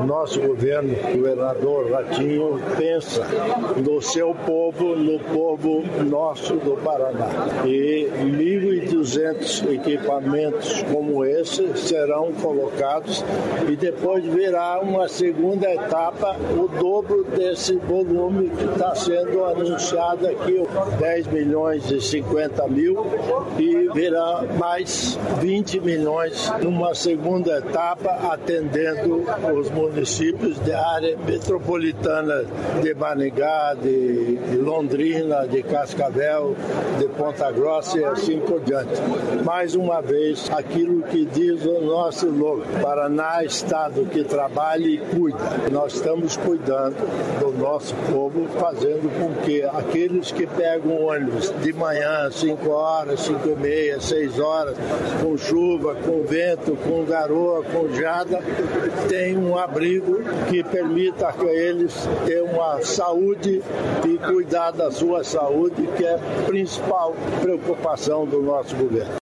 nosso governo, o governador Ratinho, pensa no seu povo, no povo nosso do Paraná. E 1.200 equipamentos como esse serão colocados e depois virá uma segunda etapa, o dobro desse volume que está sendo anunciado aqui, 10 milhões e 50 mil, e virá mais 20 milhões numa segunda etapa, atendendo os municípios da área metropolitana de Maringá, de Londrina, de Cascavel, de Ponta Grossa e assim por diante. Mais uma vez, aquilo que diz o nosso logo: Paraná, estado que trabalha e cuida. Nós estamos cuidando do nosso povo, fazendo com que aqueles que pegam ônibus de manhã, 5 horas, 5 e meia, 6 horas, com chuva, com vento, com garoa, com geada, tenham um abrigo que permita a eles ter uma saúde e cuidar da sua saúde, que é a principal preocupação do nosso governo.